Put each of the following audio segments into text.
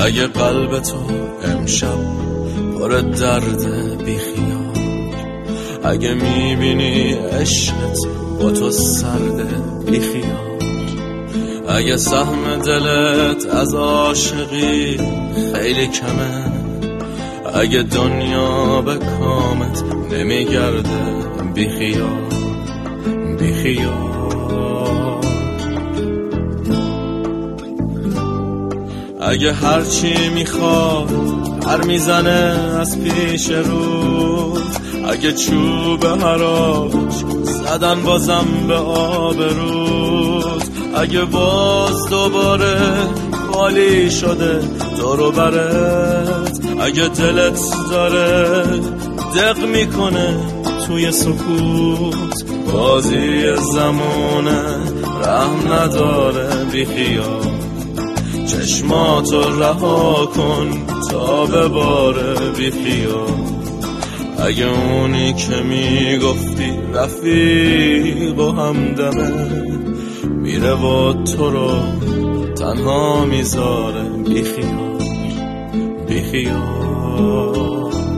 اگه قلب تو امشب پر درد بیخیال، اگه میبینی عشقت با تو سرده بیخیال، اگه سهم دلت از عاشقی خیلی کمه، اگه دنیا به کامت نمیگرده بیخیال بیخیال. اگه هرچی میخواد هر میزنه از پیش رود، اگه چوب هراج زدن بازم به آب رود، اگه باز دوباره خالی شده دور و برت، اگه دلت داره دق میکنه توی سکوت، بازی زمونه رحم نداره بیخیال. چشماتو رها کن تا بباره بیخیال. اگه اونی که میگفتی رفیق و همدمه میره و تو رو تنها میذاره بیخیال بیخیال.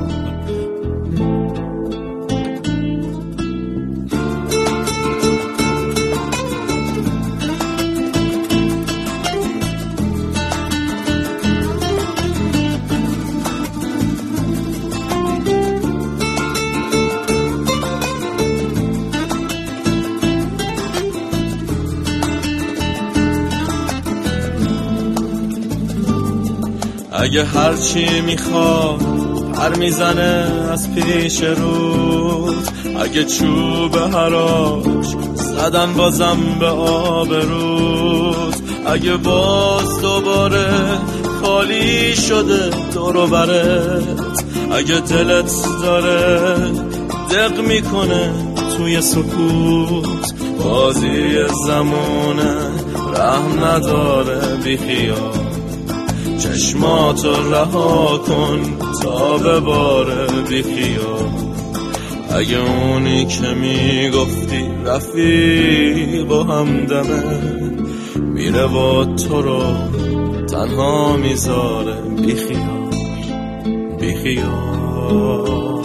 اگه هرچی میخواد هر میزنه از پیش رود، اگه چوب هراج زدن بازم به آب رود، اگه باز دوباره خالی شده دور و برت، اگه دلت داره دق میکنه توی سکوت، بازی زمونه رحم نداره بیخیال. چشماتو رها کن تا بباره بیخیال. اگه اونی که میگفتی رفیق و همدمه میره و تو رو تنها میذاره بیخیال بیخیال.